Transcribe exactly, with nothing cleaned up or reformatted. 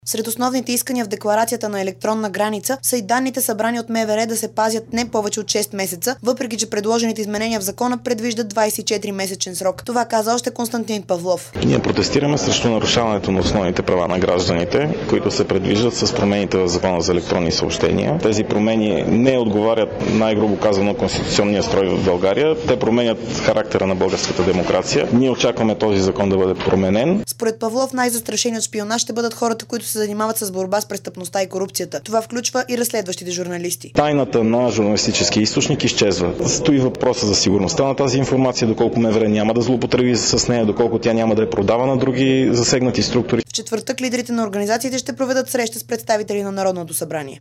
Сред основните искания в декларацията на електронна граница са и данните, събрани от МВР, да се пазят не повече от шест месеца, въпреки че предложените изменения в закона предвиждат двадесет и четири месечен срок. Това каза още Константин Павлов. Ние протестираме срещу нарушаването на основните права на гражданите, които се предвиждат с промените в Закона за електронни съобщения. Тези промени не отговарят, най-грубо казано, конституционния строй в България. Те променят характера на българската демокрация. Ние очакваме този закон да бъде променен. Според Павлов, най-застрашени от шпионаж ще бъдат хората, които се занимават с борба с престъпността и корупцията. Това включва и разследващите журналисти. Тайната на журналистически източник изчезва. Стои въпроса за сигурността на тази информация, доколко МВР няма да злоупотреби с нея, доколко тя няма да е продава на други засегнати структури. В четвъртък лидерите на организациите ще проведат среща с представители на Народното събрание.